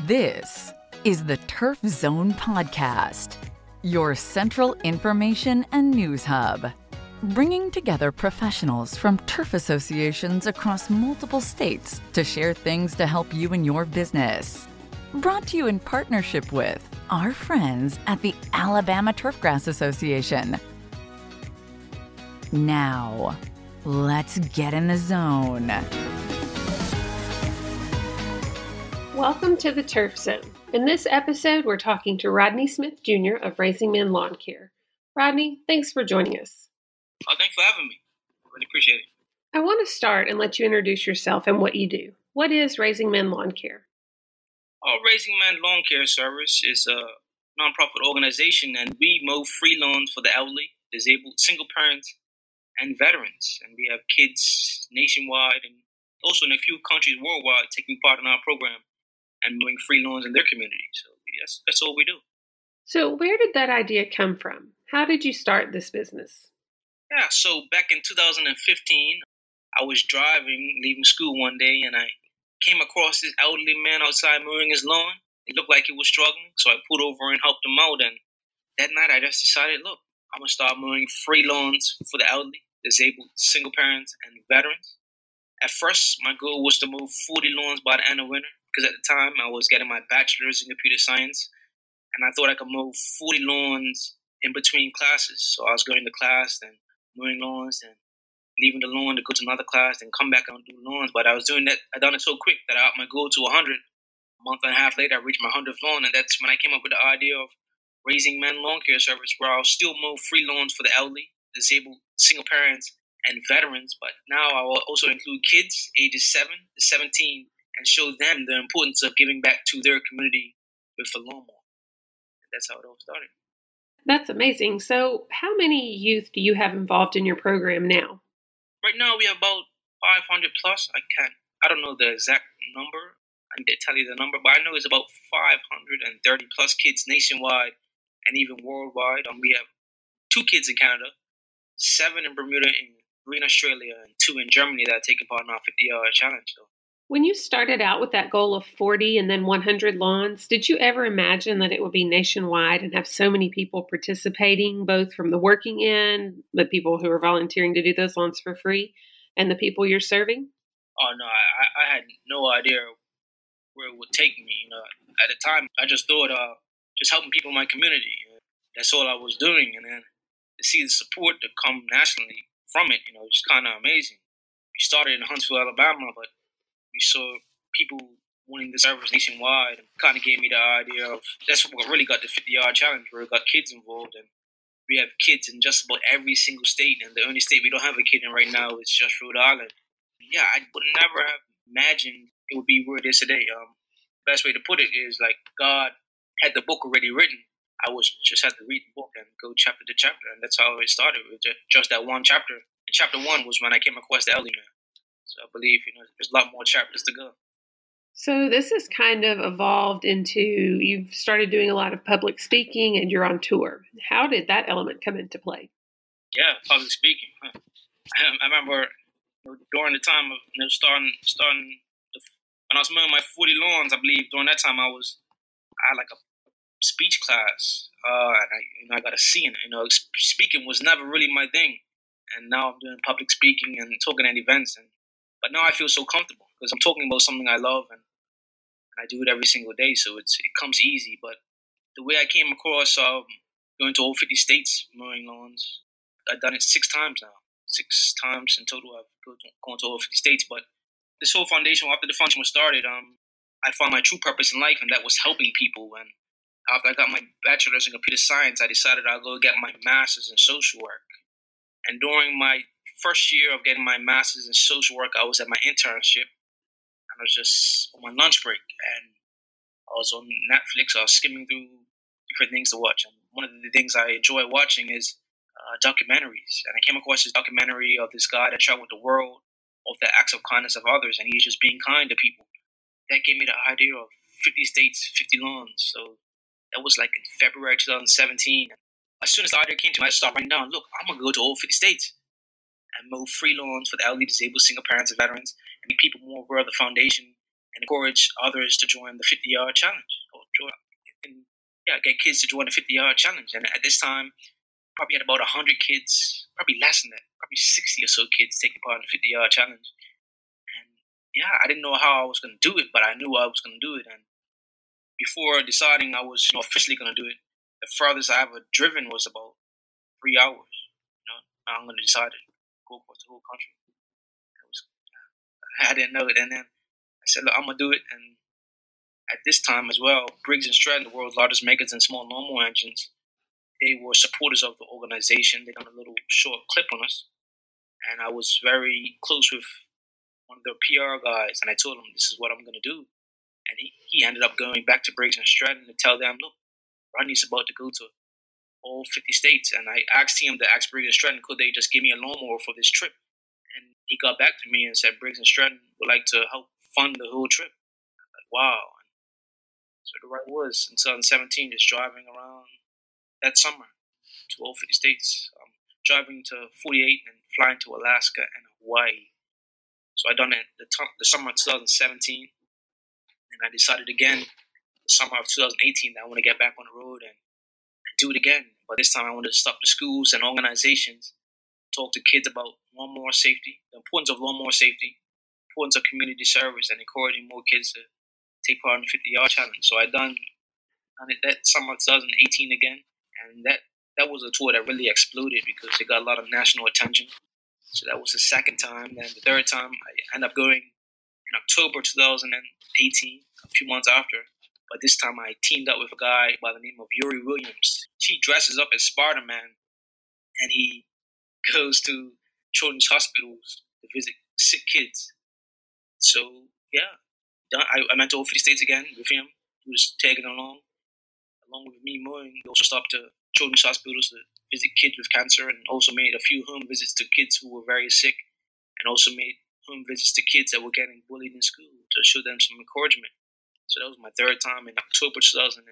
This is the Turf Zone Podcast, your central information and news hub, bringing together professionals from turf associations across multiple states to share things to help you in your business. Brought to you in partnership with our friends at the Alabama Turfgrass Association. Now, let's get in the zone. Welcome to the Turf Zone. In this episode, we're talking to Rodney Smith Jr. of Raising Men Lawn Care. Rodney, thanks for joining us. Oh, thanks for having me. I really appreciate it. I want to start and let you introduce yourself and what you do. What is Raising Men Lawn Care? Raising Men Lawn Care Service is a nonprofit organization, and we mow free lawns for the elderly, disabled, single parents, and veterans. And we have kids nationwide and also in a few countries worldwide taking part in our program and mowing free lawns in their community. So that's all we do. So where did that idea come from? How did you start this business? Yeah, so back in 2015, I was driving, leaving school one day, and I came across this elderly man outside mowing his lawn. He looked like he was struggling, so I pulled over and helped him out. And that night I just decided, look, I'm going to start mowing free lawns for the elderly, disabled, single parents, and veterans. At first, my goal was to mow 40 lawns by the end of winter, because at the time I was getting my bachelor's in computer science, and I thought I could mow 40 lawns in between classes. So I was going to class, then mowing lawns, and leaving the lawn to go to another class, then come back and do lawns. But I was doing that. I done it so quick that I upped my goal to 100. A month and a half later, I reached my 100th lawn, and that's when I came up with the idea of Raising Men Lawn Care Service, where I'll still mow free lawns for the elderly, disabled, single parents, and veterans. But now I will also include kids ages 7 to 17 and show them the importance of giving back to their community with a lawnmower. That's how it all started. That's amazing. So how many youth do you have involved in your program now? Right now we have about 500 plus. I don't know the exact number. I need to tell you the number, but I know it's about 530 plus kids nationwide and even worldwide. We have 2 kids in Canada, 7 in Bermuda, in Green Australia, and 2 in Germany that are taking part in our 50-yard challenge. So, when you started out with that goal of 40 and then 100 lawns, did you ever imagine that it would be nationwide and have so many people participating, both from the working end, the people who are volunteering to do those lawns for free, and the people you're serving? Oh, no, I had no idea where it would take me. At the time, I just thought just helping people in my community. That's all I was doing. And then to see the support that come nationally from it, it's kind of amazing. We started in Huntsville, Alabama, but we saw people wanting the service nationwide, and kind of gave me the idea of, that's what really got the 50-yard challenge, where it got kids involved. And we have kids in just about every single state, and the only state we don't have a kid in right now is just Rhode Island. Yeah, I would never have imagined it would be where it is today. Best way to put it is like God had the book already written. I just had to read the book and go chapter to chapter, and that's how it started, with just that one chapter. And chapter 1 was when I came across the elderly man. So I believe, there's a lot more chapters to go. So this has kind of evolved into, you've started doing a lot of public speaking and you're on tour. How did that element come into play? Yeah, public speaking. I remember during the time of starting when I was mowing my 40 lawns, I believe during that time I had like a speech class, and I got a C in it. Speaking was never really my thing, and now I'm doing public speaking and talking at events, but now I feel so comfortable because I'm talking about something I love, and I do it every single day, so it comes easy. But the way I came across going to all 50 states mowing lawns, I've done it 6 times now. 6 times in total I've gone to all 50 states. But this whole foundation, after the foundation was started, I found my true purpose in life, and that was helping people. And after I got my bachelor's in computer science, I decided I'll go get my master's in social work. And during my first year of getting my master's in social work, I was at my internship, and I was just on my lunch break, and I was on Netflix. I was skimming through different things to watch, and one of the things I enjoy watching is documentaries. And I came across this documentary of this guy that traveled the world of the acts of kindness of others, and he's just being kind to people. That gave me the idea of 50 states, 50 lawns. So that was like in February 2017. As soon as the idea came to me, I started writing down, look, I'm going to go to all 50 states and mow free lawns for the elderly, disabled, single parents, and veterans, and make people more aware of the foundation and encourage others to join the 50-yard challenge. And get kids to join the 50-yard challenge. And at this time, probably had about 100 kids, probably less than that, probably 60 or so kids taking part in the 50-yard challenge. And I didn't know how I was going to do it, but I knew I was going to do it. And before deciding I was officially going to do it, the furthest I ever driven was about 3 hours. Now I'm going to decide to go across the whole country. I didn't know it. And then I said, look, I'm going to do it. And at this time as well, Briggs & Stratton, the world's largest makers in small lawnmower engines, they were supporters of the organization. They done a little short clip on us. And I was very close with one of their PR guys. And I told him, this is what I'm going to do. And he ended up going back to Briggs & Stratton to tell them, look, Rodney's about to go to all 50 states. And I asked him to ask Briggs & Stratton, could they just give me a lawnmower for this trip? And he got back to me and said, Briggs & Stratton would like to help fund the whole trip. I'm like, wow. So the right was in 2017, just driving around that summer to all 50 states, driving to 48 and flying to Alaska and Hawaii. So I done it the summer of 2017, and I decided again the summer of 2018 that I want to get back on the road and do it again. But this time I wanted to stop the schools and organizations, talk to kids about lawnmower safety, the importance of lawnmower safety, the importance of community service, and encouraging more kids to take part in the 50-yard challenge. So I done it that summer of 2018 again, and that was a tour that really exploded because it got a lot of national attention. So that was the second time. Then the third time, I ended up going in October 2018, a few months after. But this time I teamed up with a guy by the name of Yuri Williams. He dresses up as Spider-Man, and he goes to children's hospitals to visit sick kids. So, I went to all 50 states again with him. He was tagging along with me mowing. He also stopped to children's hospitals to visit kids with cancer, and also made a few home visits to kids who were very sick, and also made home visits to kids that were getting bullied in school to show them some encouragement. So that was my third time in October 2018.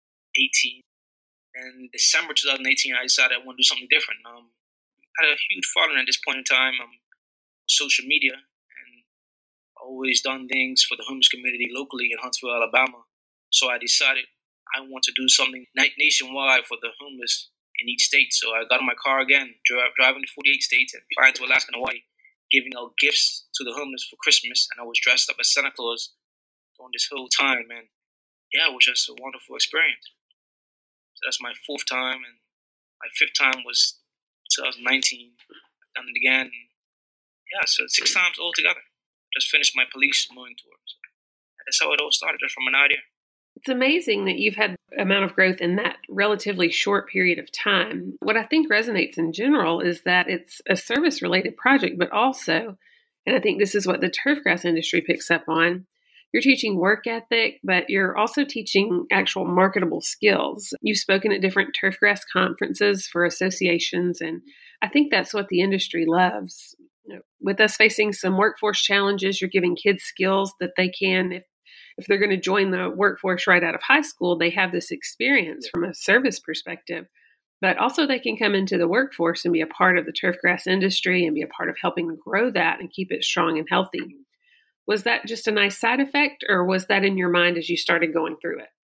And December 2018, I decided I want to do something different. I had a huge following at this point in time on social media, and always done things for the homeless community locally in Huntsville, Alabama. So I decided I want to do something nationwide for the homeless in each state. So I got in my car again, driving to 48 states and flying to Alaska and Hawaii, giving out gifts to the homeless for Christmas. And I was dressed up as Santa Claus during this whole time. And it was just a wonderful experience. So that's my fourth time. And my fifth time was 2019. I've done it again. So 6 times altogether. Just finished my police mowing tour. So that's how it all started, just from an idea. It's amazing that you've had amount of growth in that relatively short period of time. What I think resonates in general is that it's a service-related project, but also, and I think this is what the turfgrass industry picks up on, you're teaching work ethic, but you're also teaching actual marketable skills. You've spoken at different turfgrass conferences for associations, and I think that's what the industry loves. With us facing some workforce challenges, you're giving kids skills that they can, if they're going to join the workforce right out of high school, they have this experience from a service perspective. But also they can come into the workforce and be a part of the turfgrass industry and be a part of helping grow that and keep it strong and healthy. Was that just a nice side effect, or was that in your mind as you started going through it?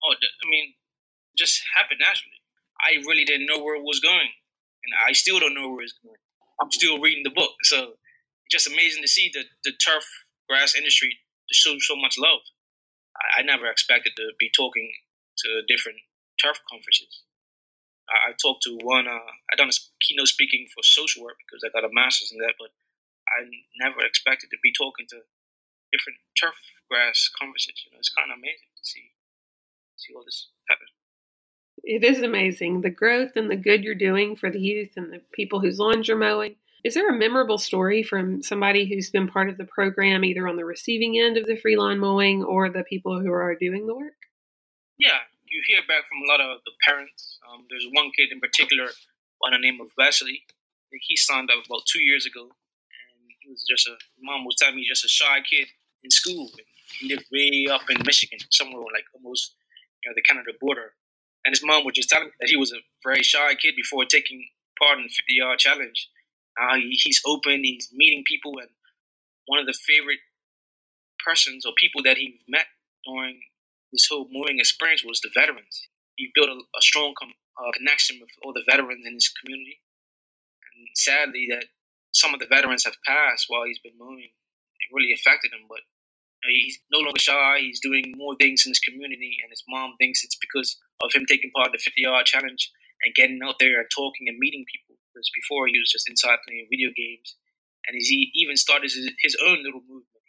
Just happened naturally. I really didn't know where it was going, and I still don't know where it's going. I'm still reading the book. So it's just amazing to see the turf grass industry to show so much love. I never expected to be talking to different turf conferences. I talked to one, I done a keynote speaking for social work because I got a master's in that, but I never expected to be talking to different turf grass conferences. It's kind of amazing to see all this happen. It is amazing, the growth and the good you're doing for the youth and the people whose lawns you're mowing. Is there a memorable story from somebody who's been part of the program, either on the receiving end of the free lawn mowing or the people who are doing the work? Yeah, you hear back from a lot of the parents. There's one kid in particular by the name of Wesley. He signed up about 2 years ago, and he was mom was telling me, just a shy kid in school. And he lived way up in Michigan, somewhere like almost the Canada border. And his mom was just telling me that he was a very shy kid before taking part in the 50-yard challenge. He's open, he's meeting people, and one of the favorite persons or people that he met during this whole moving experience was the veterans. He built a strong connection with all the veterans in his community. And sadly, that some of the veterans have passed while he's been moving. It really affected him, but he's no longer shy. He's doing more things in his community, and his mom thinks it's because of him taking part in the 50-yard challenge and getting out there and talking and meeting people. Because before he was just inside playing video games, and he even started his own little movement.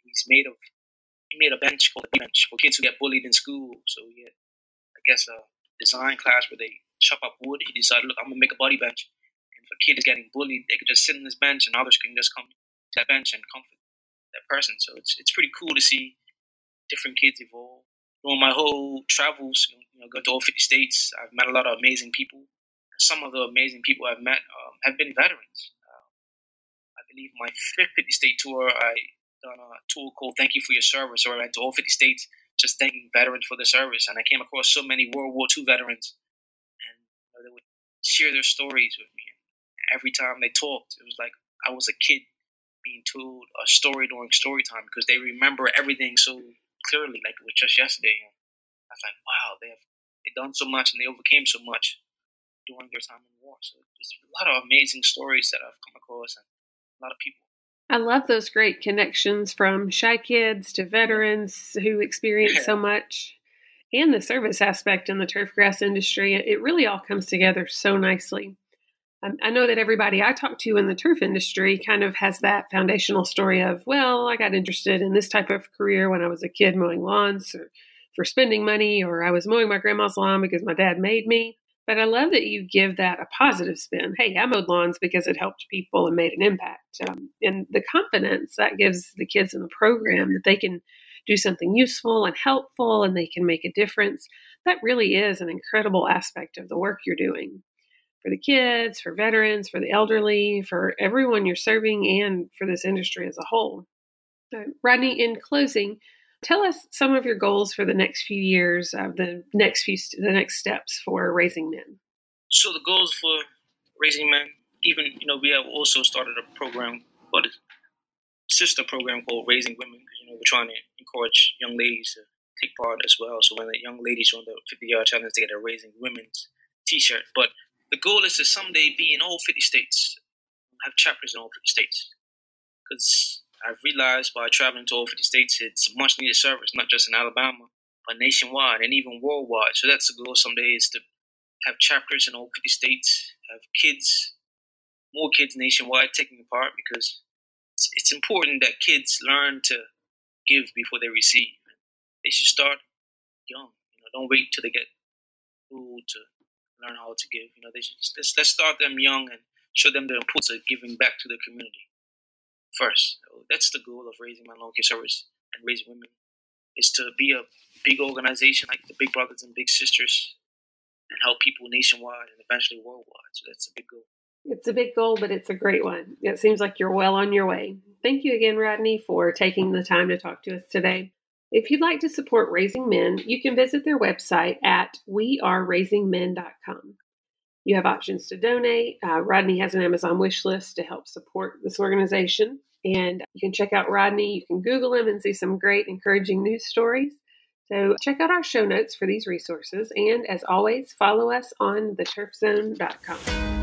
He made a bench called a bench for kids who get bullied in school. So he had, I guess, a design class where they chop up wood. He decided, look, I'm gonna make a body bench, and if a kid is getting bullied, they could just sit on this bench, and others can just come to that bench and comfort that person. So it's pretty cool to see different kids evolve. During my whole travels, go to all 50 states, I've met a lot of amazing people. Some of the amazing people I've met have been veterans. I believe my fifth 50 state tour, I done a tour called Thank You for Your Service, where I went to all 50 states just thanking veterans for their service. And I came across so many World War II veterans, and they would share their stories with me. And every time they talked, it was like I was a kid being told a story during story time, because they remember everything so clearly, like it was just yesterday. And I was like, wow, they've done so much and they overcame so much during their time in war. So there's a lot of amazing stories that I've come across, and a lot of people. I love those great connections from shy kids to veterans who experience so much, and the service aspect in the turfgrass industry. It really all comes together so nicely. I know that everybody I talk to in the turf industry kind of has that foundational story of, well, I got interested in this type of career when I was a kid mowing lawns or for spending money, or I was mowing my grandma's lawn because my dad made me. But I love that you give that a positive spin. Hey, I mowed lawns because it helped people and made an impact. And the confidence that gives the kids in the program that they can do something useful and helpful and they can make a difference. That really is an incredible aspect of the work you're doing for the kids, for veterans, for the elderly, for everyone you're serving, and for this industry as a whole. Rodney, in closing, tell us some of your goals for the next few years, the next steps for Raising Men. So the goals for Raising Men, even, we have also started a program, a sister program called Raising Women, because, we're trying to encourage young ladies to take part as well. So when the young ladies join the 50-yard challenge, they get a Raising Women's t-shirt. But the goal is to someday be in all 50 states, have chapters in all 50 states. Because I've realized by traveling to all 50 states, it's a much needed service, not just in Alabama, but nationwide and even worldwide. So that's the goal someday, is to have chapters in all 50 states, have more kids nationwide taking part, because it's important that kids learn to give before they receive. They should start young. Don't wait till they get old to learn how to give. They should let's start them young and show them the importance of giving back to the community first. So that's the goal of Raising Men Lawn Care Service and Raising Women, is to be a big organization like the Big Brothers and Big Sisters and help people nationwide and eventually worldwide. So that's a big goal. It's a big goal, but it's a great one. It seems like you're well on your way. Thank you again, Rodney, for taking the time to talk to us today. If you'd like to support Raising Men, you can visit their website at weareraisingmen.com. You have options to donate. Rodney has an Amazon wish list to help support this organization. And you can check out Rodney. You can Google him and see some great, encouraging news stories. So check out our show notes for these resources. And as always, follow us on theturfzone.com.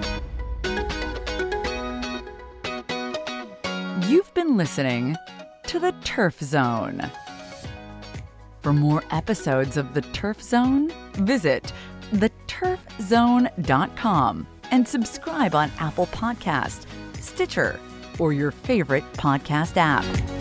You've been listening to The Turf Zone. For more episodes of The Turf Zone, visit theturfzone.com and subscribe on Apple Podcasts, Stitcher, or your favorite podcast app.